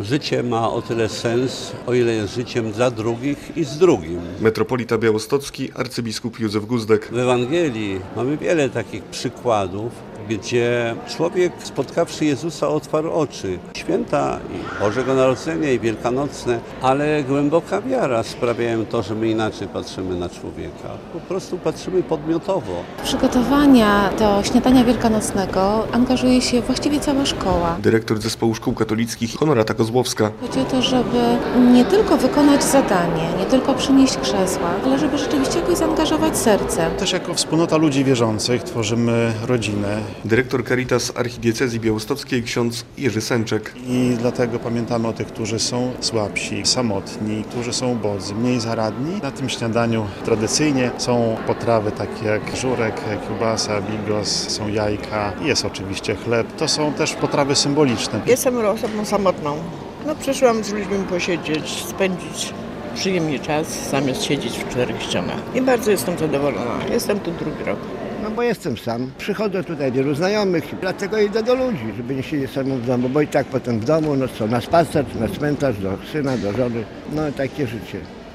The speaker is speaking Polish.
Życie ma o tyle sens, o ile jest życiem dla drugich i z drugim. Metropolita białostocki, arcybiskup Józef Guzdek. W Ewangelii mamy wiele takich przykładów, gdzie człowiek spotkawszy Jezusa otwarł oczy. Święta i Bożego Narodzenia i wielkanocne, ale głęboka wiara sprawiają to, że my inaczej patrzymy na człowieka. Po prostu patrzymy podmiotowo. Przygotowania do śniadania wielkanocnego angażuje się właściwie cała szkoła. Dyrektor Zespołu Szkół Katolickich Honorata Kozłowska. Chodzi o to, żeby nie tylko wykonać zadanie, nie tylko przynieść krzesła, ale żeby rzeczywiście jakoś zaangażować serce. Też jako wspólnota ludzi wierzących tworzymy rodzinę. Dyrektor Caritas Archidiecezji Białostockiej ksiądz Jerzy Sęczek. I dlatego pamiętamy o tych, którzy są słabsi, samotni, którzy są ubodzy, mniej zaradni. Na tym śniadaniu tradycyjnie są potrawy takie jak żurek, kiełbasa, bigos, są jajka, jest oczywiście chleb. To są też potrawy symboliczne. Jestem osobą samotną. Przyszłam z ludźmi posiedzieć, spędzić przyjemnie czas, zamiast siedzieć w czterech ścianach. I bardzo jestem zadowolona. Jestem tu drugi rok. No bo jestem sam. Przychodzę tutaj wielu znajomych, dlatego idę do ludzi, żeby nie siedzieć samemu w domu, bo i tak potem w domu, no co, na spacer, na cmentarz, do syna, do żony, no takie życie.